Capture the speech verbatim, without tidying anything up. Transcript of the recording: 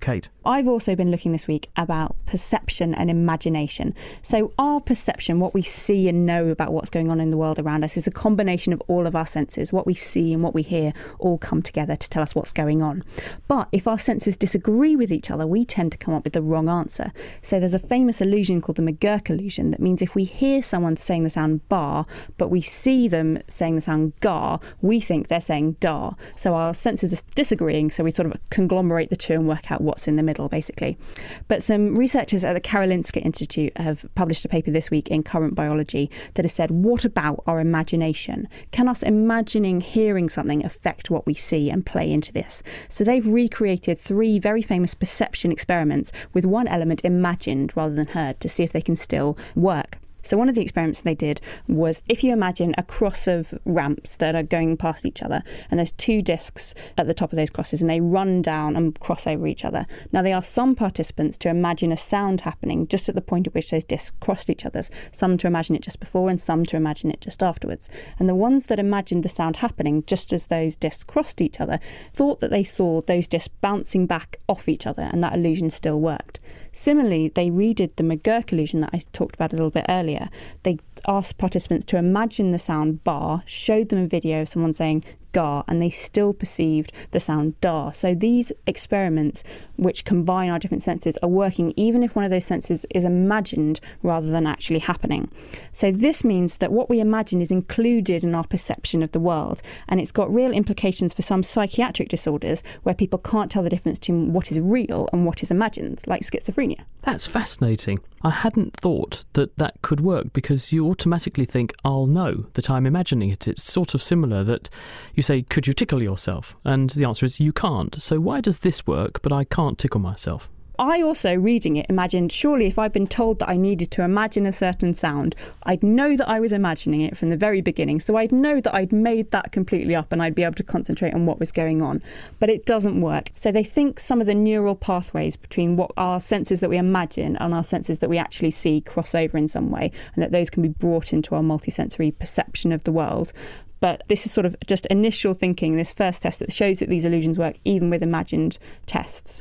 Kate. I've also been looking this week about perception and imagination. So our perception, what we see and know about what's going on in the world around us, is a combination of all of our senses. What we see and what we hear all come together to tell us what's going on. But if our senses disagree with each other, we tend to come up with the wrong answer. So there's a famous illusion called the McGurk illusion that means if we hear someone saying the sound bar, but we see them saying the sound gar, we think they're saying dar. So our senses are disagreeing, so we sort of conglomerate the two and work out what's in the middle, basically. But some researchers at the Karolinska Institute have published a paper this week in Current Biology that has said, what about our imagination? Can us imagining hearing something affect what we see and play into this? So they've recreated three very famous perception experiments with one element imagined rather than heard to see if they can still work. So one of the experiments they did was, if you imagine a cross of ramps that are going past each other, and there's two discs at the top of those crosses, and they run down and cross over each other. Now they asked some participants to imagine a sound happening just at the point at which those discs crossed each other, some to imagine it just before and some to imagine it just afterwards. And the ones that imagined the sound happening just as those discs crossed each other thought that they saw those discs bouncing back off each other, and that illusion still worked. Similarly, they redid the McGurk illusion that I talked about a little bit earlier. They asked participants to imagine the sound bar, showed them a video of someone saying gar, and they still perceived the sound dar. So these experiments, which combine our different senses, are working even if one of those senses is imagined rather than actually happening. So this means that what we imagine is included in our perception of the world, and it's got real implications for some psychiatric disorders where people can't tell the difference between what is real and what is imagined, like schizophrenia. That's fascinating. I hadn't thought that that could work, because you automatically think, I'll know that I'm imagining it. It's sort of similar that you say, could you tickle yourself? And the answer is you can't. So why does this work, but I can't tickle myself? I also, reading it, imagined, surely if I'd been told that I needed to imagine a certain sound, I'd know that I was imagining it from the very beginning. So I'd know that I'd made that completely up and I'd be able to concentrate on what was going on. But it doesn't work. So they think some of the neural pathways between what our senses that we imagine and our senses that we actually see cross over in some way, and that those can be brought into our multisensory perception of the world. But this is sort of just initial thinking, this first test that shows that these illusions work even with imagined tests.